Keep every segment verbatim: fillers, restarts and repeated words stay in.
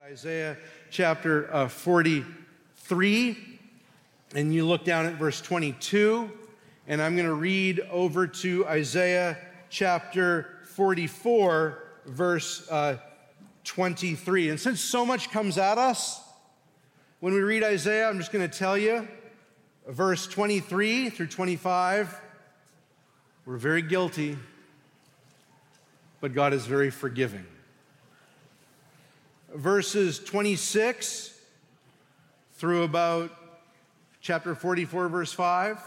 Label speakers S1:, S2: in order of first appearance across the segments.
S1: Isaiah chapter uh, forty-three, and you look down at verse twenty-two, and I'm going to read over to Isaiah chapter forty-four, verse uh, twenty-three. And since so much comes at us when we read Isaiah, I'm just going to tell you, verse twenty-three through twenty-five, we're very guilty, but God is very forgiving. Verses twenty-six through about chapter forty-four, verse five,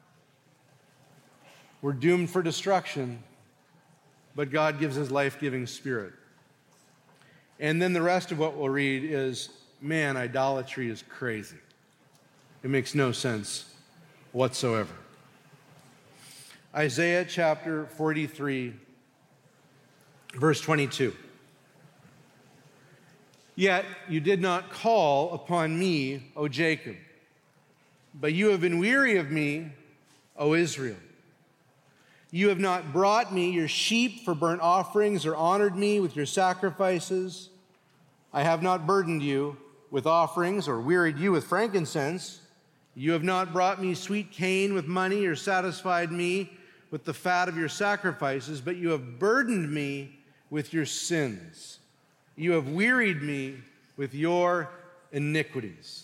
S1: we're doomed for destruction, but God gives his life-giving spirit. And then the rest of what we'll read is, man, idolatry is crazy. It makes no sense whatsoever. Isaiah chapter forty-three, verse twenty-two. Yet you did not call upon me, O Jacob, but you have been weary of me, O Israel. You have not brought me your sheep for burnt offerings or honored me with your sacrifices. I have not burdened you with offerings or wearied you with frankincense. You have not brought me sweet cane with money or satisfied me with the fat of your sacrifices, but you have burdened me with your sins. You have wearied me with your iniquities.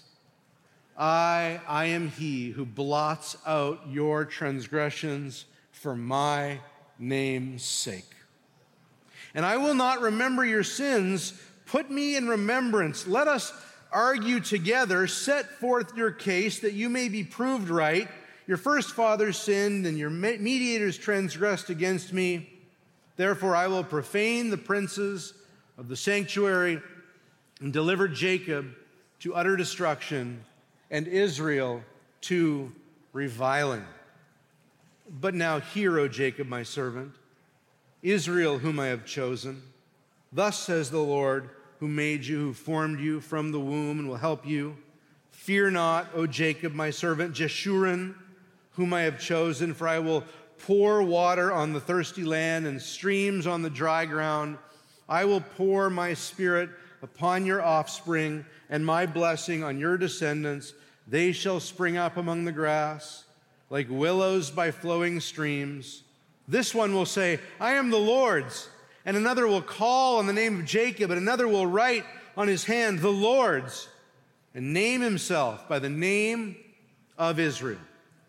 S1: I, I am he who blots out your transgressions for my name's sake. And I will not remember your sins. Put me in remembrance. Let us argue together. Set forth your case that you may be proved right. Your first fathers sinned and your mediators transgressed against me. Therefore I will profane the princes of the sanctuary and deliver Jacob to utter destruction and Israel to reviling. But now hear, O Jacob, my servant, Israel, whom I have chosen. Thus says the Lord, who made you, who formed you from the womb and will help you. Fear not, O Jacob, my servant, Jeshurun, whom I have chosen, for I will pour water on the thirsty land and streams on the dry ground. I will pour my spirit upon your offspring and my blessing on your descendants. They shall spring up among the grass like willows by flowing streams. This one will say, I am the Lord's. And another will call on the name of Jacob, and another will write on his hand, the Lord's, and name himself by the name of Israel.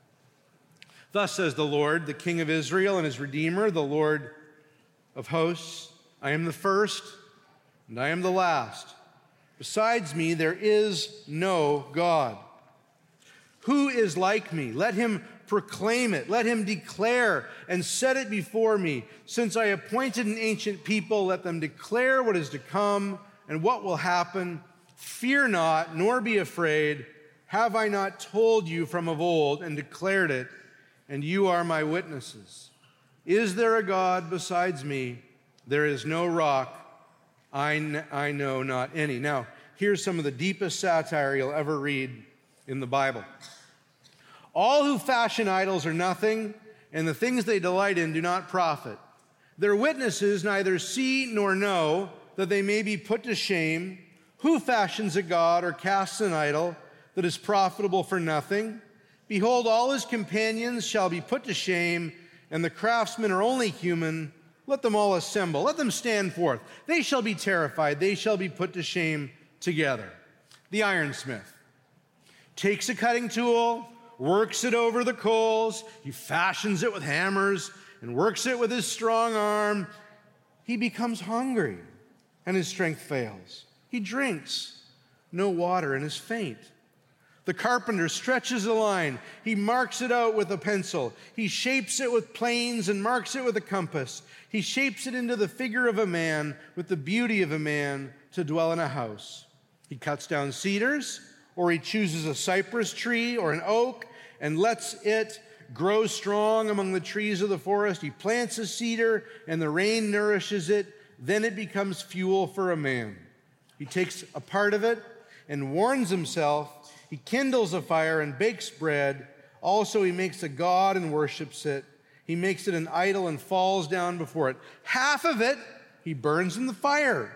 S1: Thus says the Lord, the King of Israel and his Redeemer, the Lord of hosts. I am the first, and I am the last. Besides me, there is no God. Who is like me? Let him proclaim it. Let him declare and set it before me. Since I appointed an ancient people, let them declare what is to come and what will happen. Fear not, nor be afraid. Have I not told you from of old and declared it, and you are my witnesses? Is there a God besides me? There is no rock, I, n- I know not any. Now, here's some of the deepest satire you'll ever read in the Bible. All who fashion idols are nothing, and the things they delight in do not profit. Their witnesses neither see nor know, that they may be put to shame. Who fashions a god or casts an idol that is profitable for nothing? Behold, all his companions shall be put to shame, and the craftsmen are only human. Let them all assemble. Let them stand forth. They shall be terrified. They shall be put to shame together. The ironsmith takes a cutting tool, works it over the coals. He fashions it with hammers and works it with his strong arm. He becomes hungry, and his strength fails. He drinks no water and is faint. The carpenter stretches a line. He marks it out with a pencil. He shapes it with planes and marks it with a compass. He shapes it into the figure of a man with the beauty of a man to dwell in a house. He cuts down cedars, or he chooses a cypress tree or an oak and lets it grow strong among the trees of the forest. He plants a cedar and the rain nourishes it. Then it becomes fuel for a man. He takes a part of it and warms himself. He kindles a fire and bakes bread. Also, he makes a god and worships it. He makes it an idol and falls down before it. Half of it he burns in the fire.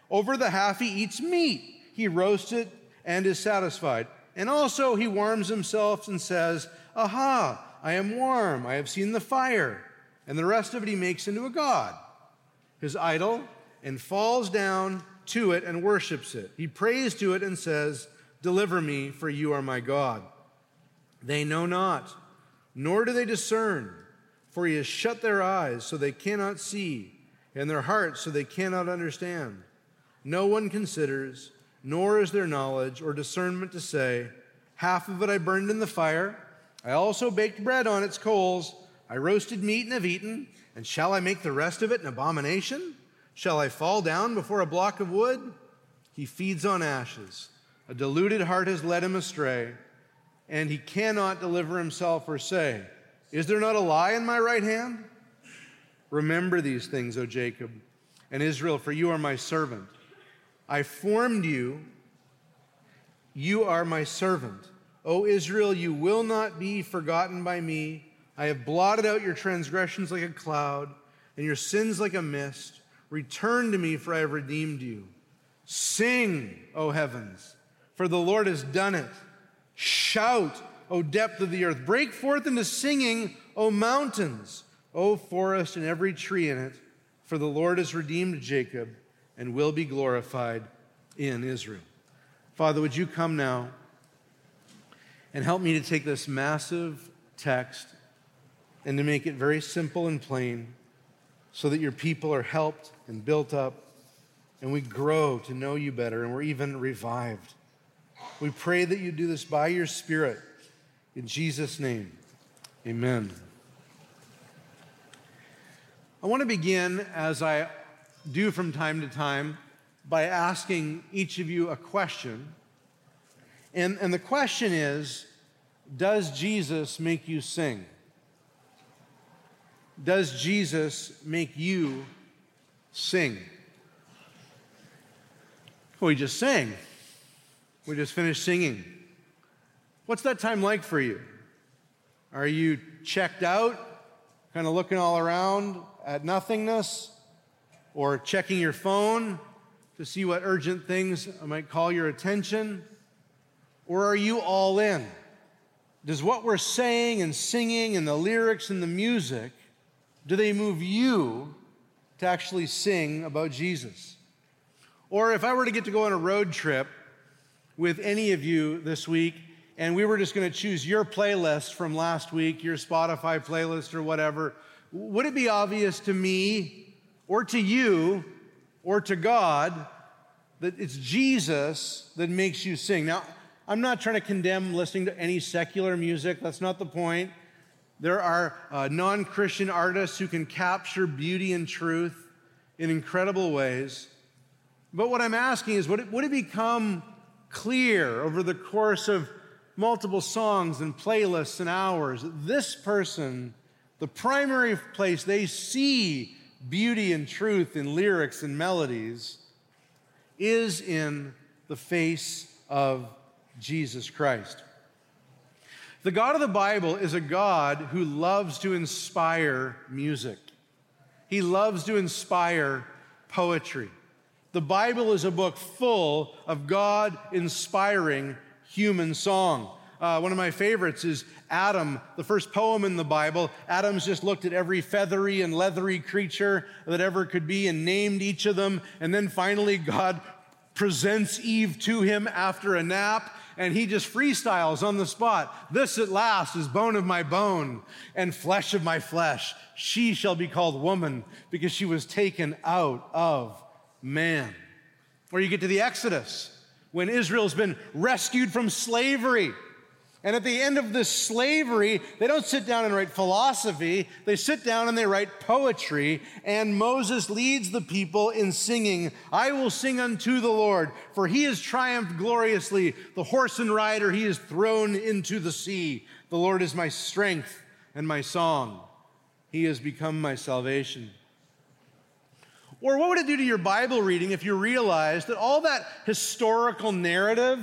S1: Over the half he eats meat. He roasts it and is satisfied. And also he warms himself and says, aha, I am warm. I have seen the fire. And the rest of it he makes into a god, his idol, and falls down to it and worships it. He prays to it and says, deliver me, for you are my God. They know not, nor do they discern, for he has shut their eyes so they cannot see, and their hearts so they cannot understand. No one considers, nor is there knowledge or discernment to say, half of it I burned in the fire. I also baked bread on its coals. I roasted meat and have eaten. And shall I make the rest of it an abomination? Shall I fall down before a block of wood? He feeds on ashes. A deluded heart has led him astray, and he cannot deliver himself or say, is there not a lie in my right hand? Remember these things, O Jacob, and Israel, for you are my servant. I formed you. You are my servant. O Israel, you will not be forgotten by me. I have blotted out your transgressions like a cloud and your sins like a mist. Return to me, for I have redeemed you. Sing, O heavens, for the Lord has done it. Shout, O depth of the earth. Break forth into singing, O mountains, O forest and every tree in it, for the Lord has redeemed Jacob and will be glorified in Israel. Father, would you come now and help me to take this massive text and to make it very simple and plain so that your people are helped and built up and we grow to know you better and we're even revived. We pray that you do this by your Spirit. In Jesus' name, amen. I want to begin, as I do from time to time, by asking each of you a question. And, and the question is, does Jesus make you sing? Does Jesus make you sing? We just sang. We just finished singing. What's that time like for you? Are you checked out, kind of looking all around at nothingness, or checking your phone to see what urgent things might call your attention? Or are you all in? Does what we're saying and singing and the lyrics and the music, do they move you to actually sing about Jesus? Or if I were to get to go on a road trip with any of you this week, and we were just going to choose your playlist from last week, your Spotify playlist or whatever, would it be obvious to me or to you or to God that it's Jesus that makes you sing? Now, I'm not trying to condemn listening to any secular music. That's not the point. There are uh, non-Christian artists who can capture beauty and truth in incredible ways. But what I'm asking is, would it, would it become clear over the course of multiple songs and playlists and hours that this person, the primary place they see beauty and truth in lyrics and melodies is in the face of Jesus Christ? The God of the Bible is a God who loves to inspire music. He loves to inspire poetry. The Bible is a book full of God inspiring human song. Uh, one of my favorites is Adam, the first poem in the Bible. Adam's just looked at every feathery and leathery creature that ever could be and named each of them. And then finally God presents Eve to him after a nap, and he just freestyles on the spot. This at last is bone of my bone and flesh of my flesh. She shall be called woman because she was taken out of man. Or you get to the Exodus, when Israel's been rescued from slavery. And at the end of this slavery, they don't sit down and write philosophy. They sit down and they write poetry. And Moses leads the people in singing, I will sing unto the Lord, for he has triumphed gloriously. The horse and rider he has thrown into the sea. The Lord is my strength and my song. He has become my salvation. Or what would it do to your Bible reading if you realized that all that historical narrative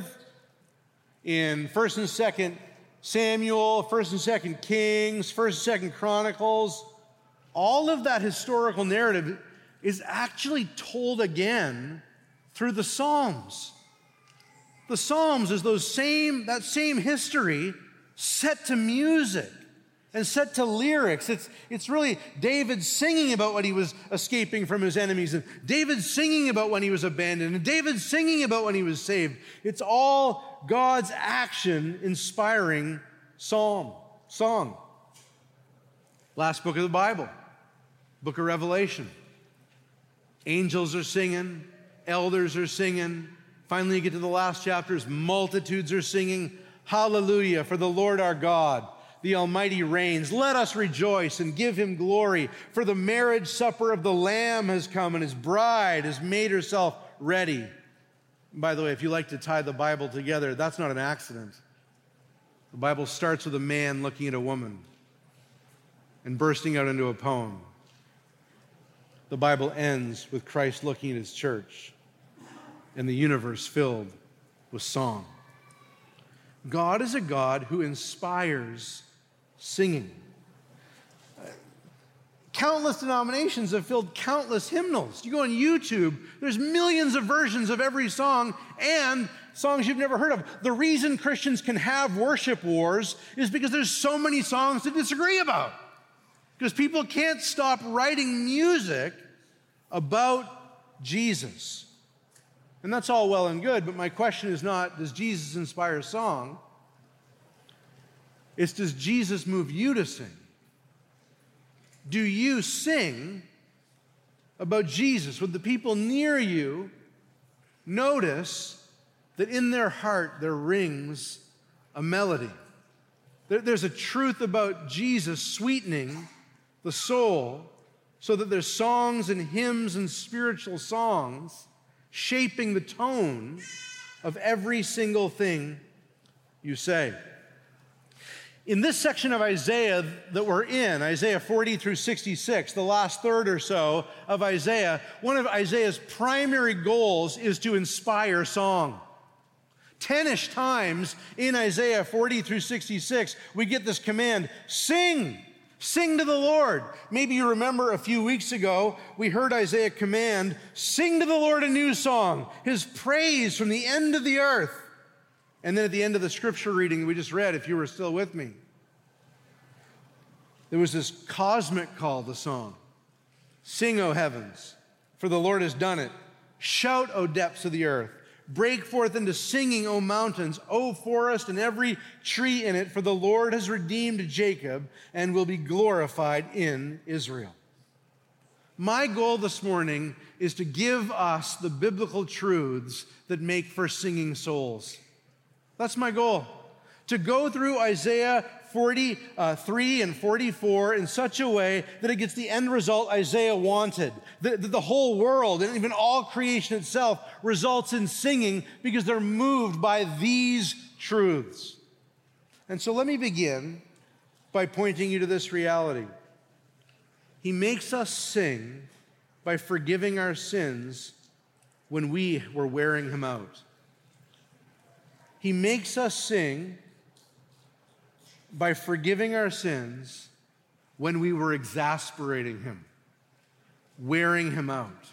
S1: in First and Second Samuel, First and Second Kings, First and Second Chronicles, all of that historical narrative is actually told again through the Psalms. The Psalms is those same, that same history set to music and set to lyrics. It's, it's really David singing about when he was escaping from his enemies, and David singing about when he was abandoned, and David singing about when he was saved. It's all God's action inspiring psalm, song. Last book of the Bible, book of Revelation. Angels are singing, elders are singing. Finally, you get to the last chapters, multitudes are singing, hallelujah, for the Lord our God, the Almighty reigns. Let us rejoice and give him glory, for the marriage supper of the Lamb has come, and his bride has made herself ready. And by the way, if you like to tie the Bible together, that's not an accident. The Bible starts with a man looking at a woman and bursting out into a poem. The Bible ends with Christ looking at his church and the universe filled with song. God is a God who inspires singing. Countless denominations have filled countless hymnals. You go on YouTube, there's millions of versions of every song and songs you've never heard of. The reason Christians can have worship wars is because there's so many songs to disagree about. Because people can't stop writing music about Jesus. And that's all well and good, but my question is not, does Jesus inspire song? It's, does Jesus move you to sing? Do you sing about Jesus? Would the people near you notice that in their heart there rings a melody? There, there's a truth about Jesus sweetening the soul so that there's songs and hymns and spiritual songs shaping the tone of every single thing you say. In this section of Isaiah that we're in, Isaiah forty through sixty-six, the last third or so of Isaiah, one of Isaiah's primary goals is to inspire song. Ten-ish times in Isaiah forty through sixty-six, we get this command, sing, sing to the Lord. Maybe you remember a few weeks ago, we heard Isaiah command, sing to the Lord a new song, his praise from the end of the earth. And then at the end of the scripture reading we just read, if you were still with me, there was this cosmic call to song. Sing, O heavens, for the Lord has done it. Shout, O depths of the earth. Break forth into singing, O mountains, O forest, and every tree in it, for the Lord has redeemed Jacob and will be glorified in Israel. My goal this morning is to give us the biblical truths that make for singing souls. That's my goal, to go through Isaiah forty-three and forty-four in such a way that it gets the end result Isaiah wanted. The, the whole world and even all creation itself results in singing because they're moved by these truths. And so let me begin by pointing you to this reality. He makes us sing by forgiving our sins when we were wearing him out. He makes us sing by forgiving our sins when we were exasperating him, wearing him out.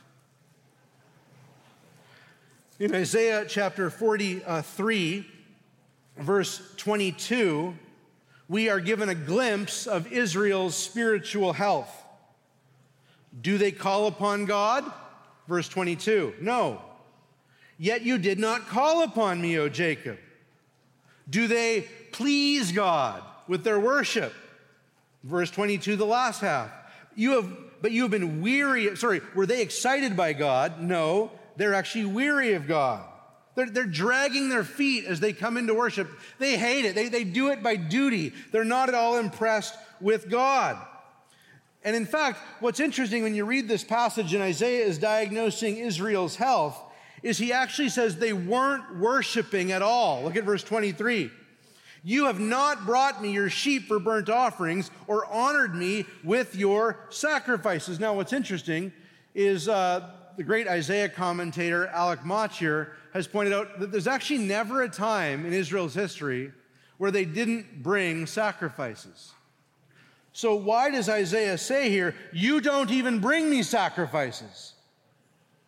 S1: In Isaiah chapter forty-three, verse twenty-two, we are given a glimpse of Israel's spiritual health. Do they call upon God? Verse twenty-two, no. Yet you did not call upon me, O Jacob. Do they please God with their worship? Verse twenty-two, the last half. You have, but you have been weary. Sorry, were they excited by God? No, they're actually weary of God. They're, they're dragging their feet as they come into worship. They hate it. They, they do it by duty. They're not at all impressed with God. And in fact, what's interesting when you read this passage and Isaiah is diagnosing Israel's health is he actually says they weren't worshiping at all. Look at verse twenty-three. You have not brought me your sheep for burnt offerings or honored me with your sacrifices. Now, what's interesting is uh, the great Isaiah commentator Alec Motyer has pointed out that there's actually never a time in Israel's history where they didn't bring sacrifices. So why does Isaiah say here, you don't even bring me sacrifices?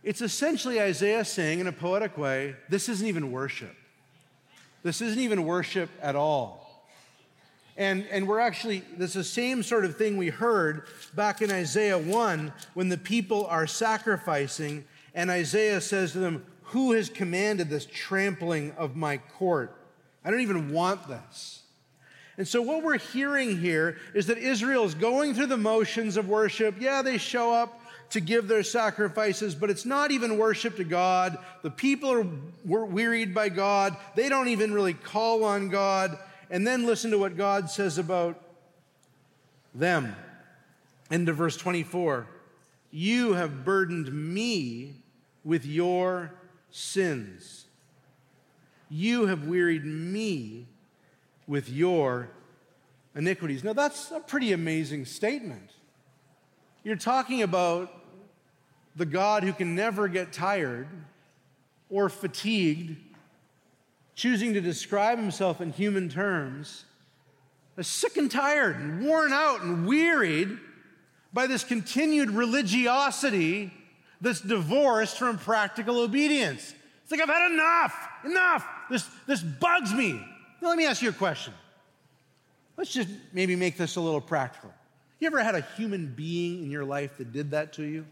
S1: It's essentially Isaiah saying in a poetic way, this isn't even worship. This isn't even worship at all. And, and we're actually, this is the same sort of thing we heard back in Isaiah one when the people are sacrificing and Isaiah says to them, who has commanded this trampling of my court? I don't even want this. And so what we're hearing here is that Israel is going through the motions of worship. Yeah, they show up to give their sacrifices, but it's not even worship to God. The people are wearied by God. They don't even really call on God. And then listen to what God says about them. Into verse twenty-four. You have burdened me with your sins. You have wearied me with your iniquities. Now, that's a pretty amazing statement. You're talking about the God who can never get tired or fatigued, choosing to describe himself in human terms, as sick and tired and worn out and wearied by this continued religiosity that's divorced from practical obedience. It's like, I've had enough, enough. This, this bugs me. Now, let me ask you a question. Let's just maybe make this a little practical. You ever had a human being in your life that did that to you?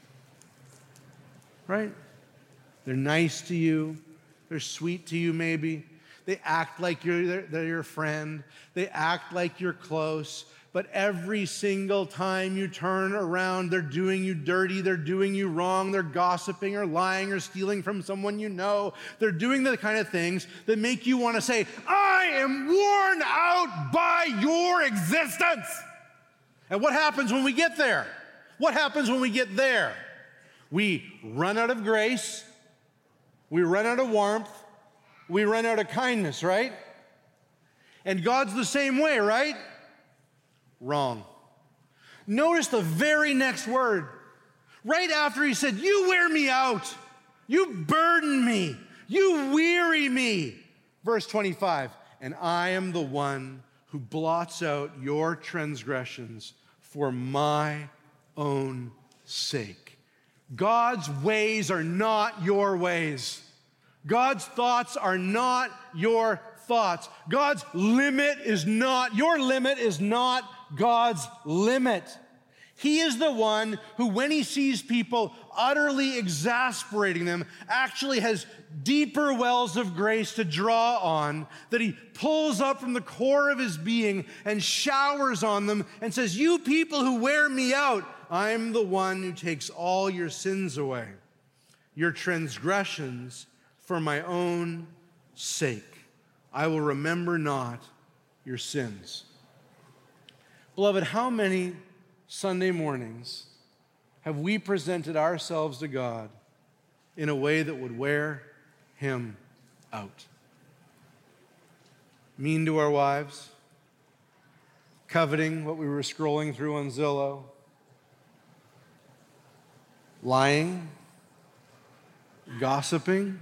S1: Right? They're nice to you. They're sweet to you, maybe. They act like you're they're, they're your friend. They act like you're close. But every single time you turn around, they're doing you dirty. They're doing you wrong. They're gossiping or lying or stealing from someone you know. They're doing the kind of things that make you want to say, I am worn out by your existence. And what happens when we get there? What happens when we get there? We run out of grace. We run out of warmth. We run out of kindness, right? And God's the same way, right? Wrong. Notice the very next word. Right after he said, you wear me out. You burden me. You weary me. Verse twenty-five, and I am the one who blots out your transgressions for my own sake. God's ways are not your ways. God's thoughts are not your thoughts. God's limit is not, your limit is not God's limit. He is the one who, when he sees people utterly exasperating them, actually has deeper wells of grace to draw on, that he pulls up from the core of his being and showers on them and says, you people who wear me out, I'm the one who takes all your sins away, your transgressions for my own sake. I will remember not your sins. Beloved, how many Sunday mornings have we presented ourselves to God in a way that would wear him out? Mean to our wives, coveting what we were scrolling through on Zillow, lying, gossiping,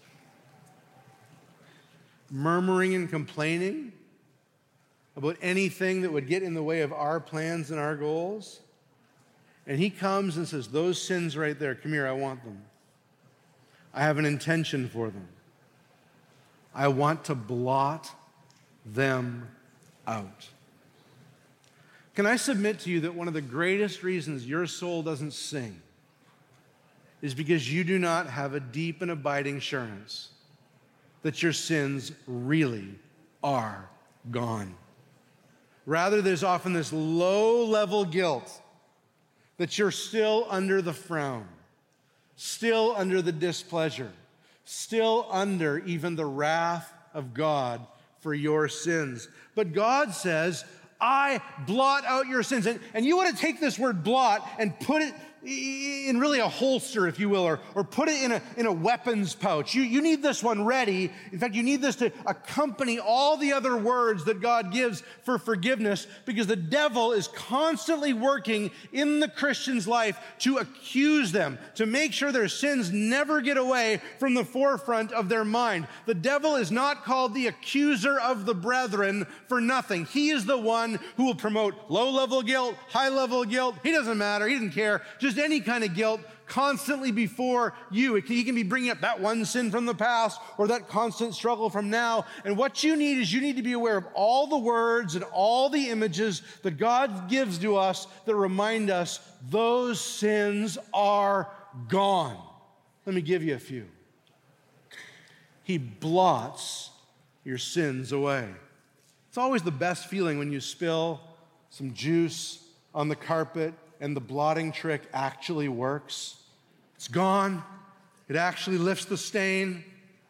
S1: murmuring and complaining about anything that would get in the way of our plans and our goals. And he comes and says, those sins right there, come here, I want them. I have an intention for them. I want to blot them out. Can I submit to you that one of the greatest reasons your soul doesn't sing is because you do not have a deep and abiding assurance that your sins really are gone. Rather, there's often this low-level guilt that you're still under the frown, still under the displeasure, still under even the wrath of God for your sins. But God says, I blot out your sins. And, and you want to take this word blot and put it in really a holster, if you will, or, or put it in a, in a weapons pouch. You, you need this one ready. In fact, you need this to accompany all the other words that God gives for forgiveness, because the devil is constantly working in the Christian's life to accuse them, to make sure their sins never get away from the forefront of their mind. The devil is not called the accuser of the brethren for nothing. He is the one who will promote low-level guilt, high-level guilt. He doesn't matter. He doesn't care. Just just any kind of guilt constantly before you. It can, he can be bringing up that one sin from the past or that constant struggle from now. And what you need is you need to be aware of all the words and all the images that God gives to us that remind us those sins are gone. Let me give you a few. He blots your sins away. It's always the best feeling when you spill some juice on the carpet and the blotting trick actually works. It's gone. It actually lifts the stain.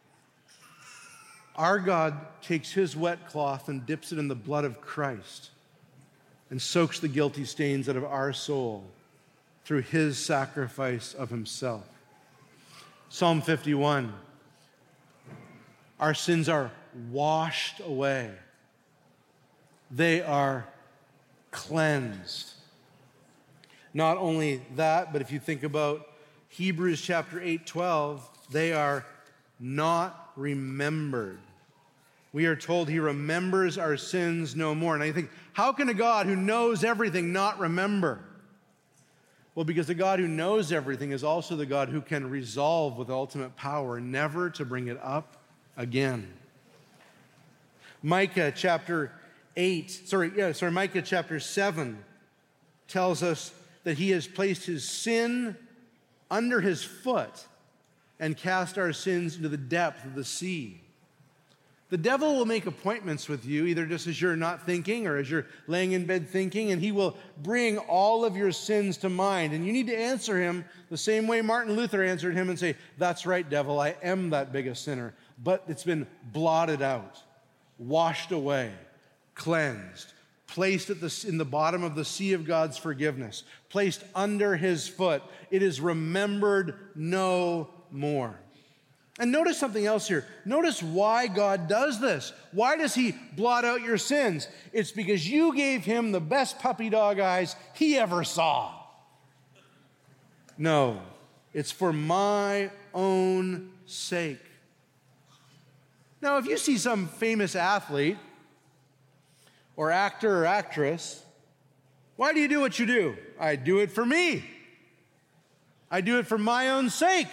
S1: Our God takes his wet cloth and dips it in the blood of Christ and soaks the guilty stains out of our soul through his sacrifice of himself. Psalm fifty-one, our sins are washed away. They are cleansed. Not only that, but if you think about Hebrews chapter eight, twelve, they are not remembered. We are told he remembers our sins no more. And I think, how can a God who knows everything not remember? Well, because the God who knows everything is also the God who can resolve with ultimate power never to bring it up again. Micah chapter eight, sorry, yeah, sorry, Micah chapter seven tells us that he has placed his sin under his foot and cast our sins into the depth of the sea. The devil will make appointments with you, either just as you're not thinking or as you're laying in bed thinking, and he will bring all of your sins to mind. And you need to answer him the same way Martin Luther answered him and say, that's right, devil, I am that big a sinner. But it's been blotted out, washed away, cleansed, placed at the, in the bottom of the sea of God's forgiveness, placed under his foot. It is remembered no more. And notice something else here. Notice why God does this. Why does he blot out your sins? It's because you gave him the best puppy dog eyes he ever saw. No, it's for my own sake. Now, if you see some famous athlete or actor or actress, why do you do what you do? I do it for me. I do it for my own sake.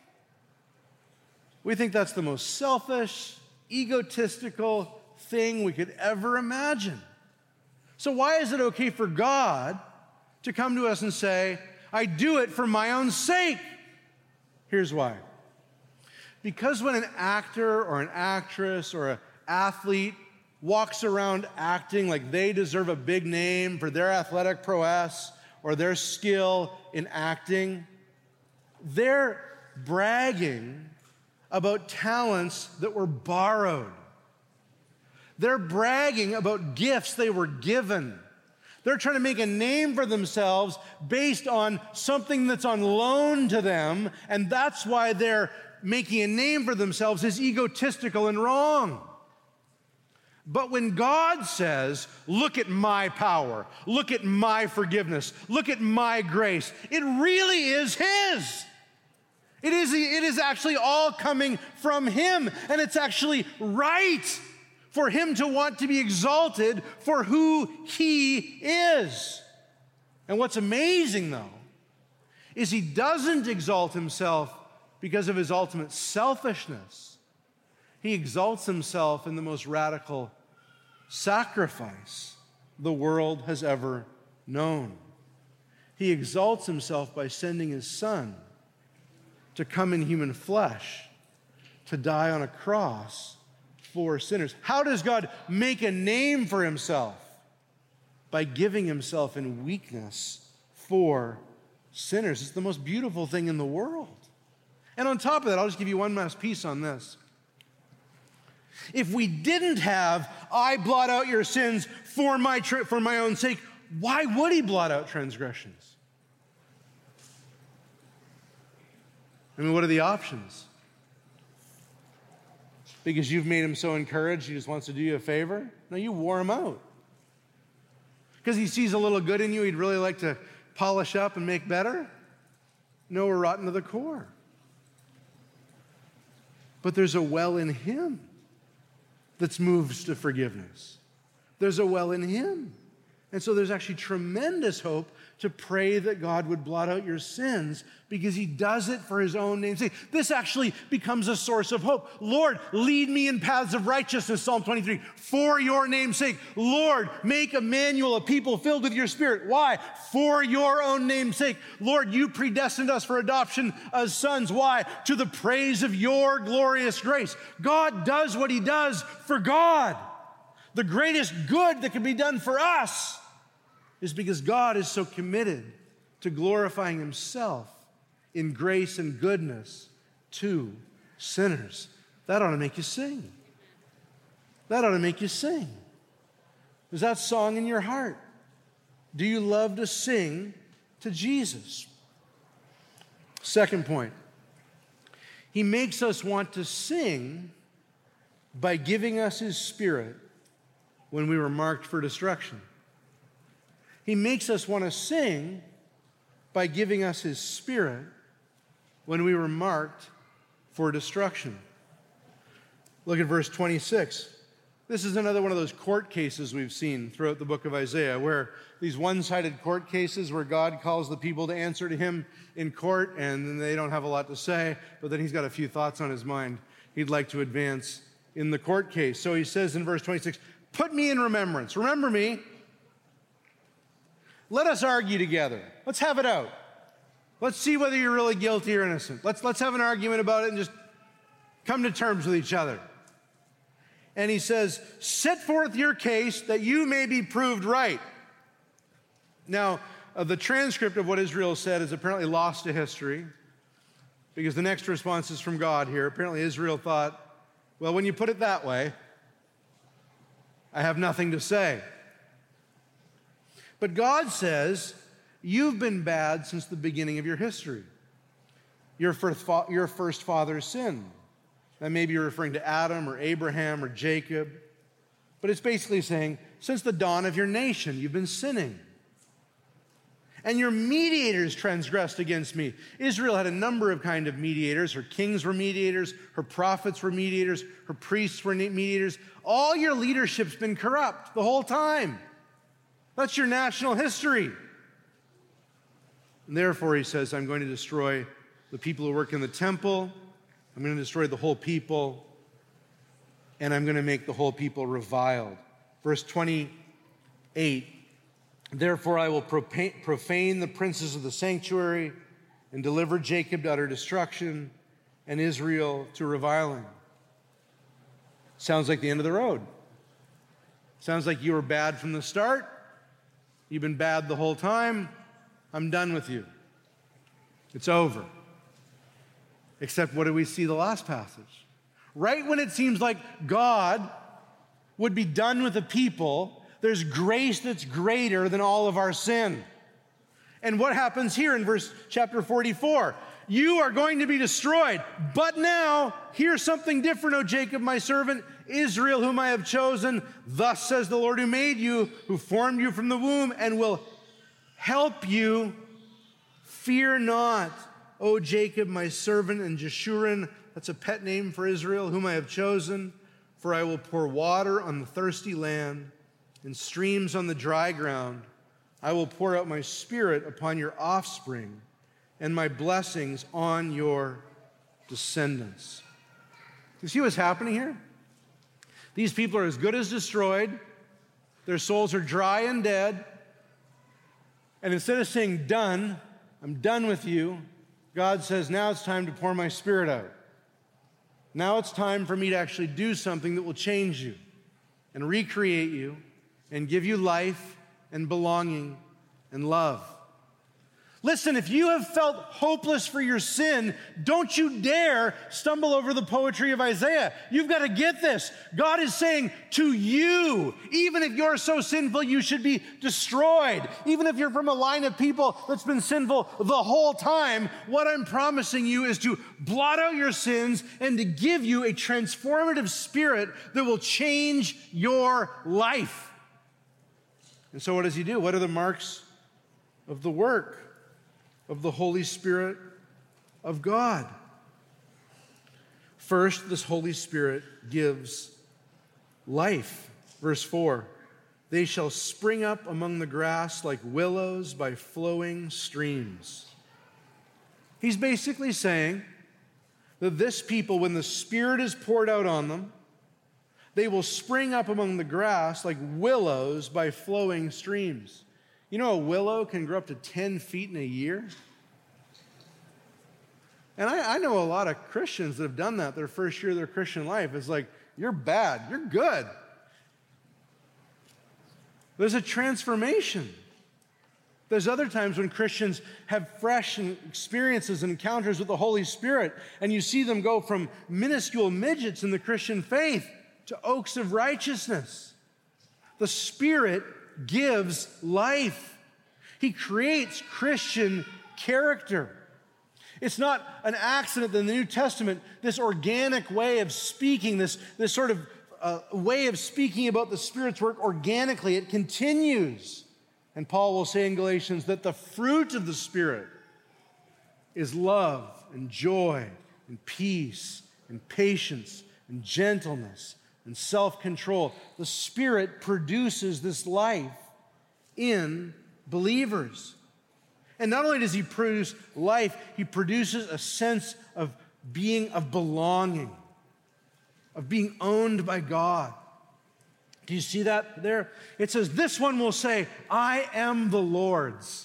S1: We think that's the most selfish, egotistical thing we could ever imagine. So why is it okay for God to come to us and say, I do it for my own sake? Here's why. Because when an actor or an actress or an athlete walks around acting like they deserve a big name for their athletic prowess or their skill in acting, they're bragging about talents that were borrowed. They're bragging about gifts they were given. They're trying to make a name for themselves based on something that's on loan to them, and that's why they're making a name for themselves is egotistical and wrong. But when God says, look at my power, look at my forgiveness, look at my grace, it really is his. It is, it is actually all coming from him, and it's actually right for him to want to be exalted for who he is. And what's amazing, though, is he doesn't exalt himself because of his ultimate selfishness. He exalts himself in the most radical sacrifice the world has ever known. He exalts himself by sending his son to come in human flesh, to die on a cross for sinners. How does God make a name for himself? By giving himself in weakness for sinners. It's the most beautiful thing in the world. And on top of that, I'll just give you one last piece on this. If we didn't have, I blot out your sins for my, tra- for my own sake, why would he blot out transgressions? I mean, what are the options? Because you've made him so encouraged, he just wants to do you a favor? No, you wore him out. Because he sees a little good in you he'd really like to polish up and make better? No, we're rotten to the core. But there's a well in him that's moved to forgiveness. There's a well in him And so there's actually tremendous hope to pray that God would blot out your sins because he does it for his own name's sake. This actually becomes a source of hope. Lord, lead me in paths of righteousness, Psalm twenty-three, for your name's sake. Lord, make Emmanuel a people filled with your Spirit. Why? For your own name's sake. Lord, you predestined us for adoption as sons. Why? To the praise of your glorious grace. God does what he does for God. The greatest good that can be done for us is because God is so committed to glorifying himself in grace and goodness to sinners. That ought to make you sing. That ought to make you sing. Is that song in your heart? Do you love to sing to Jesus? Second point, he makes us want to sing by giving us his Spirit when we were marked for destruction. He makes us want to sing by giving us his Spirit when we were marked for destruction. Look at verse twenty-six. This is another one of those court cases we've seen throughout the book of Isaiah, where these one-sided court cases where God calls the people to answer to him in court, and then they don't have a lot to say, but then he's got a few thoughts on his mind he'd like to advance in the court case. So he says in verse twenty-six, put me in remembrance. Remember me. Let us argue together. Let's have it out. Let's see whether you're really guilty or innocent. Let's, let's have an argument about it and just come to terms with each other. And he says, set forth your case that you may be proved right. Now, uh, the transcript of what Israel said is apparently lost to history because the next response is from God here. Apparently Israel thought, well, when you put it that way, I have nothing to say. But God says, you've been bad since the beginning of your history. Your first, fa- your first father's sin. That maybe you're referring to Adam or Abraham or Jacob. But it's basically saying, since the dawn of your nation, you've been sinning. And your mediators transgressed against me. Israel had a number of kind of mediators. Her kings were mediators. Her prophets were mediators. Her priests were mediators. All your leadership's been corrupt the whole time. That's your national history. And therefore, he says, I'm going to destroy the people who work in the temple. I'm going to destroy the whole people. And I'm going to make the whole people reviled. Verse twenty-eight, therefore I will profane the princes of the sanctuary and deliver Jacob to utter destruction and Israel to reviling. Sounds like the end of the road. Sounds like you were bad from the start. You've been bad the whole time. I'm done with you. It's over. Except what do we see the last passage? Right when it seems like God would be done with the people, there's grace that's greater than all of our sin. And what happens here in verse chapter forty-four? You are going to be destroyed. But now, here's something different, O Jacob, my servant, Israel, whom I have chosen. Thus says the Lord who made you, who formed you from the womb, and will help you. Fear not, O Jacob, my servant, and Jeshurun, that's a pet name for Israel, whom I have chosen. For I will pour water on the thirsty land and streams on the dry ground. I will pour out my spirit upon your offspring and my blessings on your descendants. You see what's happening here? These people are as good as destroyed. Their souls are dry and dead. And instead of saying, done, I'm done with you, God says, now it's time to pour my spirit out. Now it's time for me to actually do something that will change you and recreate you and give you life and belonging and love. Listen, if you have felt hopeless for your sin, don't you dare stumble over the poetry of Isaiah. You've got to get this. God is saying to you, even if you're so sinful, you should be destroyed. Even if you're from a line of people that's been sinful the whole time, what I'm promising you is to blot out your sins and to give you a transformative spirit that will change your life. And so what does he do? What are the marks of the work of the Holy Spirit of God? First, this Holy Spirit gives life. Verse four, They shall spring up among the grass like willows by flowing streams. He's basically saying that this people, when the Spirit is poured out on them, they will spring up among the grass like willows by flowing streams. You know, a willow can grow up to ten feet in a year. And I, I know a lot of Christians that have done that their first year of their Christian life. It's like, you're bad, you're good. There's a transformation. There's other times when Christians have fresh experiences and encounters with the Holy Spirit, and you see them go from minuscule midgets in the Christian faith to oaks of righteousness. The Spirit gives life. He creates Christian character. It's not an accident that in the New Testament, this organic way of speaking, this, this sort of uh, way of speaking about the Spirit's work organically, it continues. And Paul will say in Galatians that the fruit of the Spirit is love and joy and peace and patience and gentleness and self-control. The Spirit produces this life in believers. And not only does he produce life, he produces a sense of being, of belonging, of being owned by God. Do you see that there? It says, this one will say, I am the Lord's.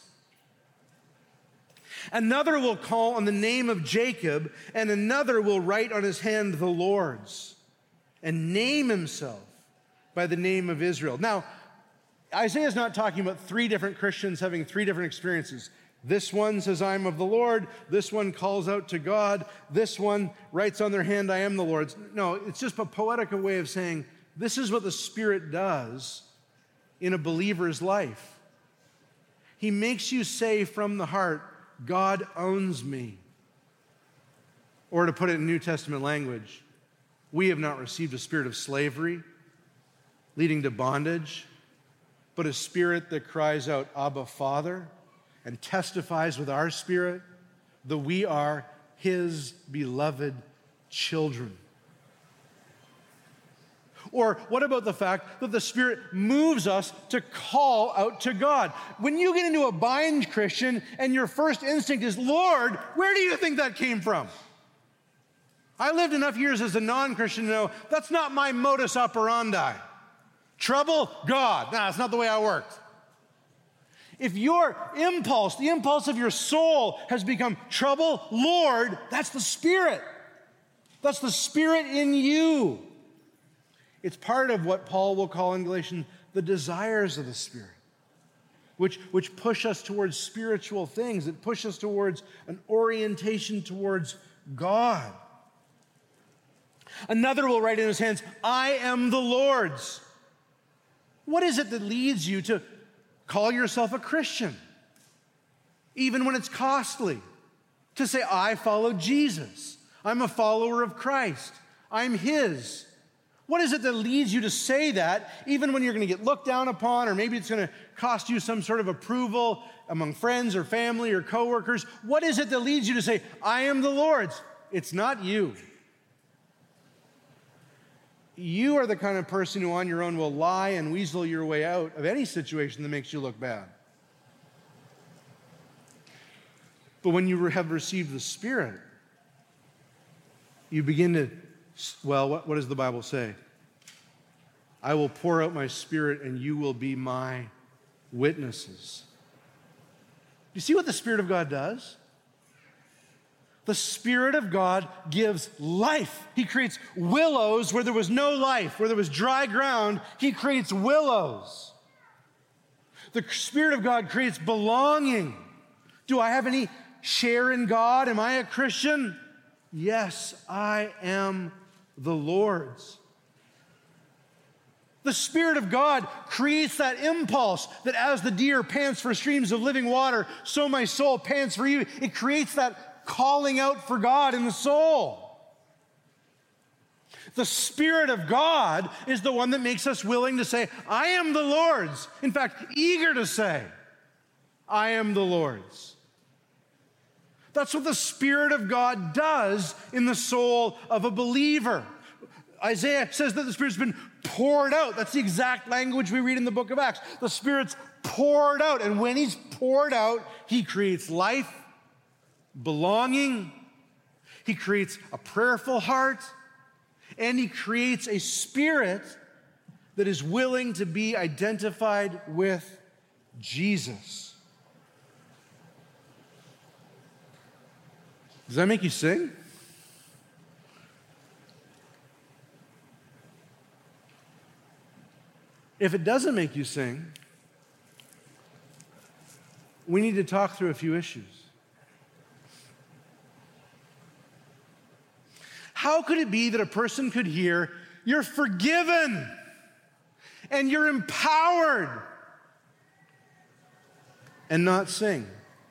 S1: Another will call on the name of Jacob, and another will write on his hand the Lord's, and name himself by the name of Israel. Now, Isaiah is not talking about three different Christians having three different experiences. This one says, I am of the Lord. This one calls out to God. This one writes on their hand, I am the Lord's. No, it's just a poetical way of saying, this is what the Spirit does in a believer's life. He makes you say from the heart, God owns me. Or to put it in New Testament language, we have not received a spirit of slavery leading to bondage, but a spirit that cries out, Abba, Father, and testifies with our spirit that we are his beloved children. Or what about the fact that the Spirit moves us to call out to God? When you get into a bind, Christian, and your first instinct is, Lord, where do you think that came from? I lived enough years as a non-Christian to know that's not my modus operandi. Trouble, God. Nah, that's not the way I worked. If your impulse, the impulse of your soul has become trouble, Lord, that's the Spirit. That's the Spirit in you. It's part of what Paul will call in Galatians the desires of the Spirit, which, which push us towards spiritual things, that push us towards an orientation towards God. Another will write in his hands, I am the Lord's. What is it that leads you to call yourself a Christian, even when it's costly? To say, I follow Jesus. I'm a follower of Christ. I'm his. What is it that leads you to say that, even when you're going to get looked down upon, or maybe it's going to cost you some sort of approval among friends or family or coworkers? What is it that leads you to say, I am the Lord's? It's not you. You are the kind of person who on your own will lie and weasel your way out of any situation that makes you look bad. But when you have received the Spirit, you begin to, well, what, what does the Bible say? I will pour out my Spirit and you will be my witnesses. You see what the Spirit of God does? The Spirit of God gives life. He creates willows where there was no life, where there was dry ground. He creates willows. The Spirit of God creates belonging. Do I have any share in God? Am I a Christian? Yes, I am the Lord's. The Spirit of God creates that impulse that as the deer pants for streams of living water, so my soul pants for you. It creates that calling out for God in the soul. The Spirit of God is the one that makes us willing to say, I am the Lord's. In fact, eager to say, I am the Lord's. That's what the Spirit of God does in the soul of a believer. Isaiah says that the Spirit's been poured out. That's the exact language we read in the book of Acts. The Spirit's poured out. And when he's poured out, he creates life, belonging. He creates a prayerful heart. And he creates a spirit that is willing to be identified with Jesus. Does that make you sing? If it doesn't make you sing, we need to talk through a few issues. How could it be that a person could hear, "You're forgiven and you're empowered," and not sing?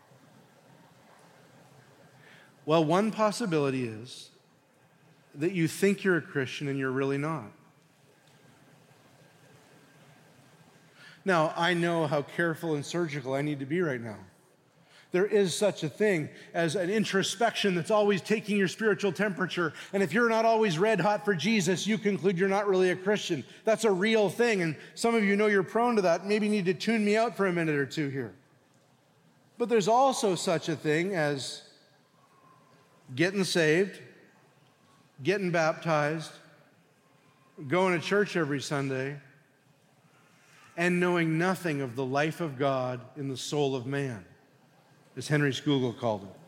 S1: Well, one possibility is that you think you're a Christian and you're really not. Now, I know how careful and surgical I need to be right now. There is such a thing as an introspection that's always taking your spiritual temperature. And if you're not always red hot for Jesus, you conclude you're not really a Christian. That's a real thing. And some of you know you're prone to that. Maybe you need to tune me out for a minute or two here. But there's also such a thing as getting saved, getting baptized, going to church every Sunday, and knowing nothing of the life of God in the soul of man, as Henry Scougal called it.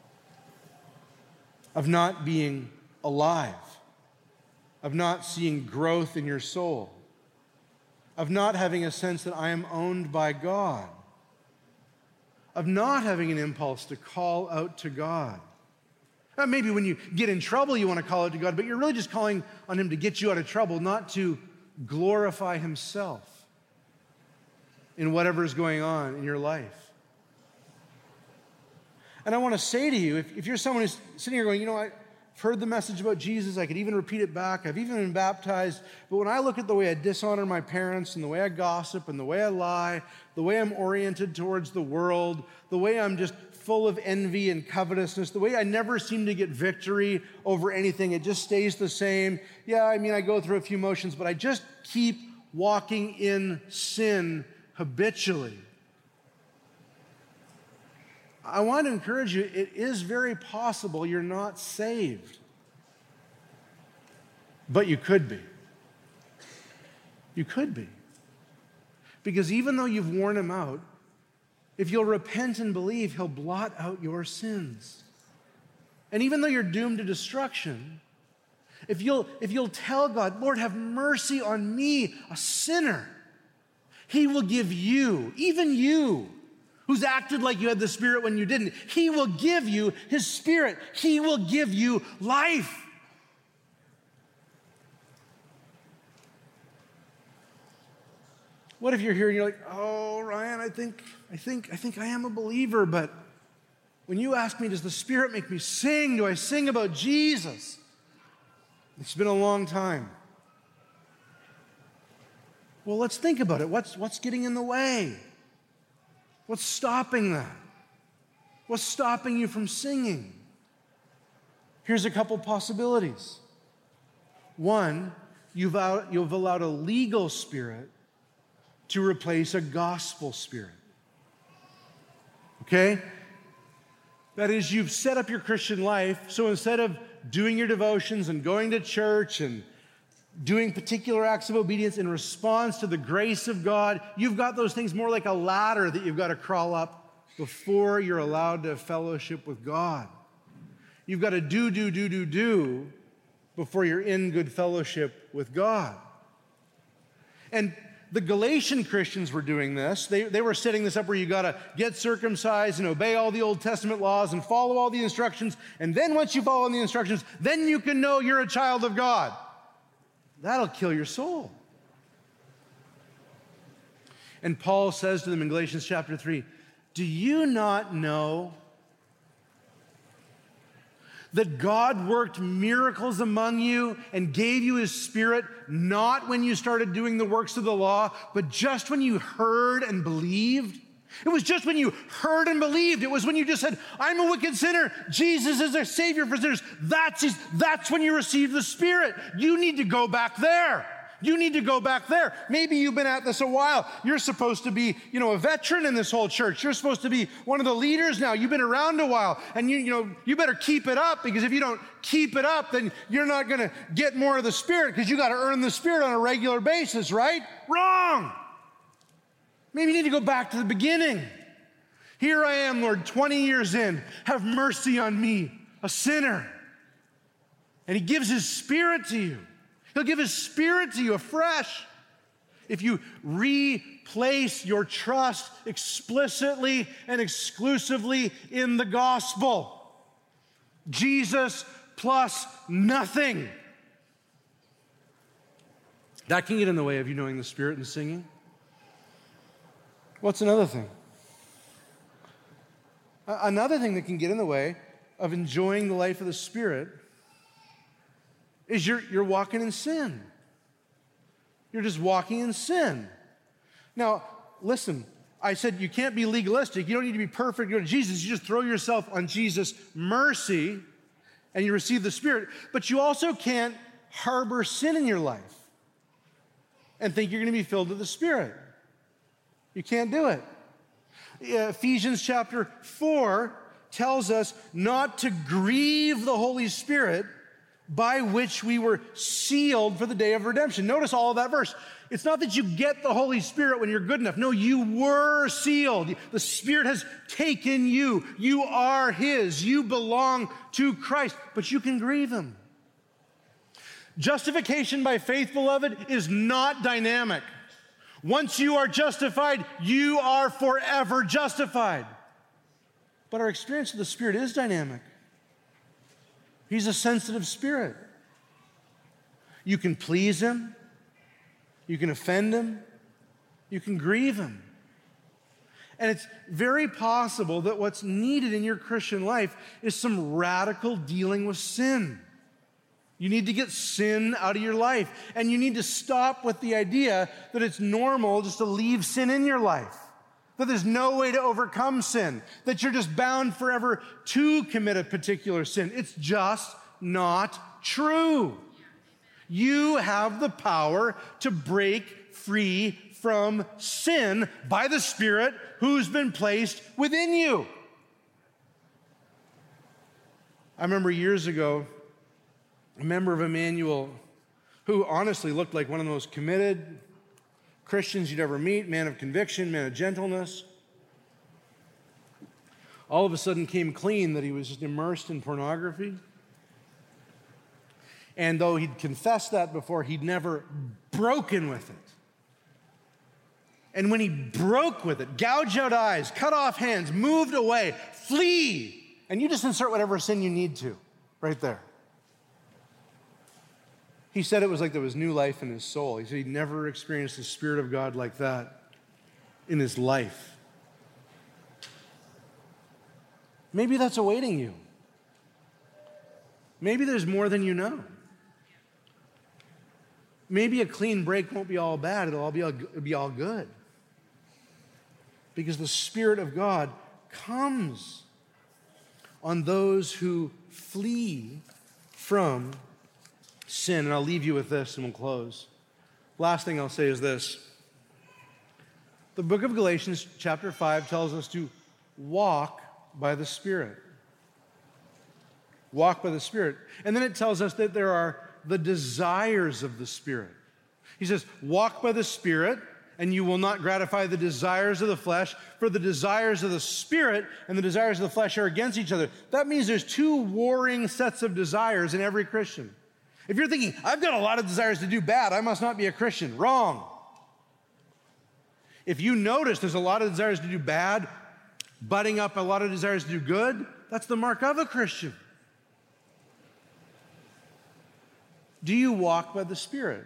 S1: Of not being alive, of not seeing growth in your soul, of not having a sense that I am owned by God, of not having an impulse to call out to God. Now, maybe when you get in trouble, you want to call out to God, but you're really just calling on him to get you out of trouble, not to glorify himself in whatever is going on in your life. And I want to say to you, if, if you're someone who's sitting here going, you know, I've heard the message about Jesus, I could even repeat it back, I've even been baptized, but when I look at the way I dishonor my parents and the way I gossip and the way I lie, the way I'm oriented towards the world, the way I'm just full of envy and covetousness, the way I never seem to get victory over anything, it just stays the same. Yeah, I mean, I go through a few motions, but I just keep walking in sin habitually. I want to encourage you, it is very possible you're not saved. But you could be. You could be. Because even though you've worn him out, if you'll repent and believe, he'll blot out your sins. And even though you're doomed to destruction, if you'll, if you'll tell God, Lord, have mercy on me, a sinner, he will give you, even you, who's acted like you had the Spirit when you didn't, he will give you his Spirit. He will give you life. What if you're here and you're like, oh, Ryan, I think, I think, I think I am a believer, but when you ask me, does the Spirit make me sing? Do I sing about Jesus? It's been a long time. Well, let's think about it. What's, what's getting in the way? What's stopping that? What's stopping you from singing? Here's a couple possibilities. One, you've, out, you've allowed a legal spirit to replace a gospel spirit. Okay? That is, you've set up your Christian life, so instead of doing your devotions and going to church and doing particular acts of obedience in response to the grace of God, you've got those things more like a ladder that you've got to crawl up before you're allowed to fellowship with God. You've got to do, do, do, do, do before you're in good fellowship with God. And the Galatian Christians were doing this. They, they were setting this up where you got to get circumcised and obey all the Old Testament laws and follow all the instructions. And then once you follow the instructions, then you can know you're a child of God. That'll kill your soul. And Paul says to them in Galatians chapter three, do you not know that God worked miracles among you and gave you his Spirit, not when you started doing the works of the law, but just when you heard and believed? It was just when you heard and believed. It was when you just said, I'm a wicked sinner. Jesus is a Savior for sinners. That's, his, that's when you received the Spirit. You need to go back there. You need to go back there. Maybe you've been at this a while. You're supposed to be, you know, a veteran in this whole church. You're supposed to be one of the leaders now. You've been around a while, and you, you know, you better keep it up, because if you don't keep it up, then you're not going to get more of the Spirit, because you got to earn the Spirit on a regular basis, right? Wrong. Maybe you need to go back to the beginning. Here I am, Lord, twenty years in. Have mercy on me, a sinner. And he gives his Spirit to you. He'll give his Spirit to you afresh. If you replace your trust explicitly and exclusively in the gospel. Jesus plus nothing. That can get in the way of you knowing the Spirit and singing. What's another thing? Another thing that can get in the way of enjoying the life of the Spirit is you're, you're walking in sin. You're just walking in sin. Now, listen, I said you can't be legalistic. You don't need to be perfect. You go to Jesus. You just throw yourself on Jesus' mercy and you receive the Spirit. But you also can't harbor sin in your life and think you're going to be filled with the Spirit. You can't do it. Ephesians chapter four tells us not to grieve the Holy Spirit, by which we were sealed for the day of redemption. Notice all of that verse. It's not that you get the Holy Spirit when you're good enough. No, you were sealed. The Spirit has taken you. You are his. You belong to Christ, but you can grieve him. Justification by faith, beloved, is not dynamic. Once you are justified, you are forever justified. But our experience of the Spirit is dynamic. He's a sensitive Spirit. You can please him. You can offend him. You can grieve him. And it's very possible that what's needed in your Christian life is some radical dealing with sin. You need to get sin out of your life. And you need to stop with the idea that it's normal just to leave sin in your life. That there's no way to overcome sin, that you're just bound forever to commit a particular sin. It's just not true. You have the power to break free from sin by the Spirit who's been placed within you. I remember years ago, a member of Emmanuel who honestly looked like one of the most committed Christians you'd ever meet, man of conviction, man of gentleness, all of a sudden came clean that he was just immersed in pornography. And though he'd confessed that before, he'd never broken with it. And when he broke with it, gouged out eyes, cut off hands, moved away, flee, and you just insert whatever sin you need to right there. He said it was like there was new life in his soul. He said he'd never experienced the Spirit of God like that in his life. Maybe that's awaiting you. Maybe there's more than you know. Maybe a clean break won't be all bad. It'll all be all, it'll be all good. Because the Spirit of God comes on those who flee from sin. And I'll leave you with this and we'll close. Last thing I'll say is this. The book of Galatians chapter five tells us to walk by the Spirit. Walk by the Spirit. And then it tells us that there are the desires of the Spirit. He says, walk by the Spirit, and you will not gratify the desires of the flesh, for the desires of the Spirit and the desires of the flesh are against each other. That means there's two warring sets of desires in every Christian. If you're thinking, I've got a lot of desires to do bad, I must not be a Christian. Wrong. If you notice there's a lot of desires to do bad, butting up a lot of desires to do good, that's the mark of a Christian. Do you walk by the Spirit?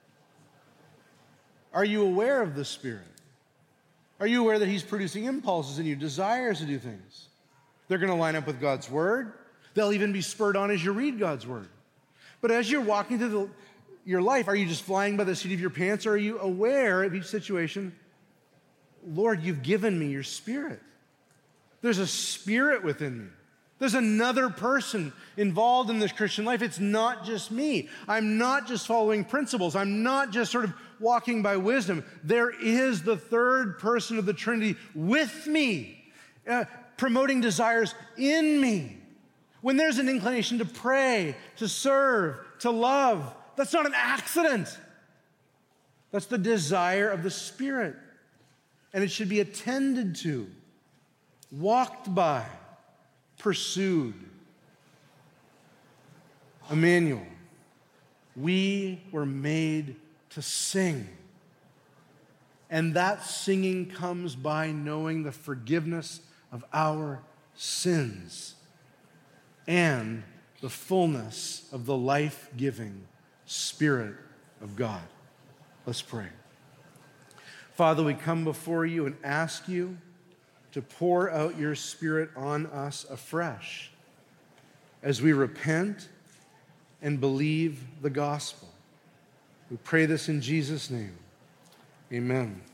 S1: Are you aware of the Spirit? Are you aware that He's producing impulses in you, desires to do things? They're going to line up with God's Word. They'll even be spurred on as you read God's Word. But as you're walking through the, your life, are you just flying by the seat of your pants, or are you aware of each situation Lord, you've given me your Spirit. There's a spirit within me. There's another person involved in this Christian life. It's not just me. I'm not just following principles. I'm not just sort of walking by wisdom. There is the third person of the Trinity with me, uh, promoting desires in me. When there's an inclination to pray, to serve, to love, that's not an accident. That's the desire of the Spirit. And it should be attended to, walked by, pursued. Emmanuel, we were made to sing. And that singing comes by knowing the forgiveness of our sins and the fullness of the life-giving Spirit of God. Let's pray. Father, we come before you and ask you to pour out your Spirit on us afresh as we repent and believe the gospel. We pray this in Jesus' name. Amen.